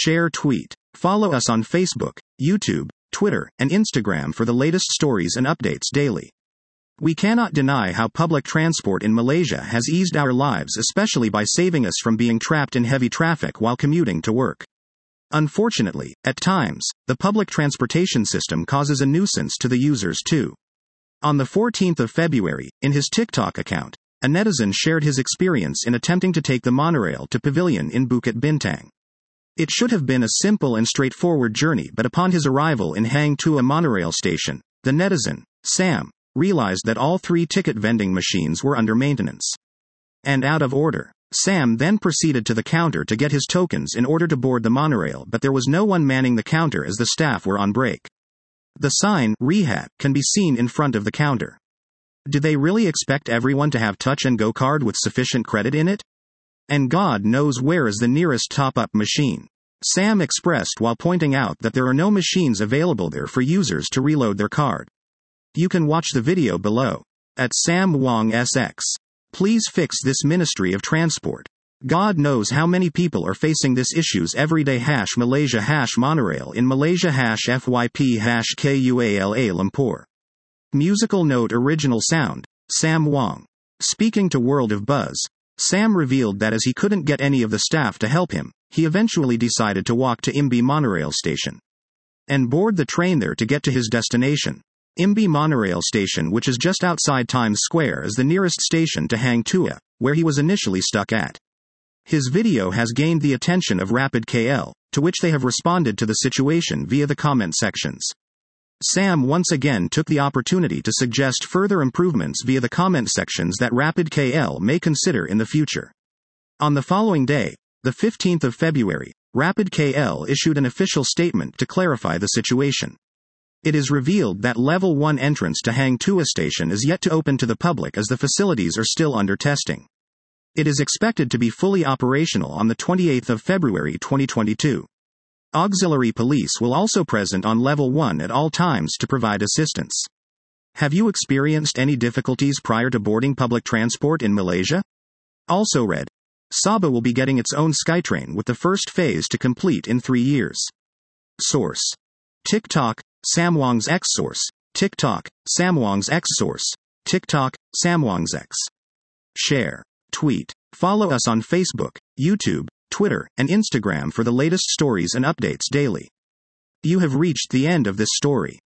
share, tweet. Follow us on Facebook, YouTube, Twitter, and Instagram for the latest stories and updates daily. We cannot deny how public transport in Malaysia has eased our lives, especially by saving us from being trapped in heavy traffic while commuting to work. Unfortunately, at times, the public transportation system causes a nuisance to the users too. On the 14th of February, in his TikTok account, a netizen shared his experience in attempting to take the monorail to Pavilion in Bukit Bintang. It should have been a simple and straightforward journey, but upon his arrival in Hang Tuah monorail station, the netizen, Sam, realized that all 3 ticket vending machines were under maintenance and out of order. Sam then proceeded to the counter to get his tokens in order to board the monorail, but there was no one manning the counter as the staff were on break. The sign, Rehat, can be seen in front of the counter. Do they really expect everyone to have Touch and Go card with sufficient credit in it? And God knows where is the nearest top-up machine, Sam expressed while pointing out that there are no machines available there for users to reload their card. You can watch the video below. At Sam Wong SX. Please fix this Ministry of Transport. God knows how many people are facing this issues every day. Malaysia monorail in Malaysia FYP KUALA Lumpur. Musical note. Original sound, Sam Wong. Speaking to World of Buzz, Sam revealed that as he couldn't get any of the staff to help him, he eventually decided to walk to Imbi monorail station and board the train there to get to his destination. Imbi monorail station, which is just outside Times Square, is the nearest station to Hang Tuah, where he was initially stuck at. His video has gained the attention of Rapid KL, to which they have responded to the situation via the comment sections. Sam once again took the opportunity to suggest further improvements via the comment sections that Rapid KL may consider in the future. On the following day, the 15th of February, Rapid KL issued an official statement to clarify the situation. It is revealed that Level 1 entrance to Hang Tuah station is yet to open to the public as the facilities are still under testing. It is expected to be fully operational on the 28th of February 2022. Auxiliary police will also present on Level 1 at all times to provide assistance. Have you experienced any difficulties prior to boarding public transport in Malaysia? Also read. Sabah will be getting its own SkyTrain with the first phase to complete in 3 years. Source. TikTok, Sam Wong's X. Source. TikTok, Sam Wong's X. Source. TikTok, Sam Wong's X. Share. Tweet. Follow us on Facebook, YouTube, Twitter, and Instagram for the latest stories and updates daily. You have reached the end of this story.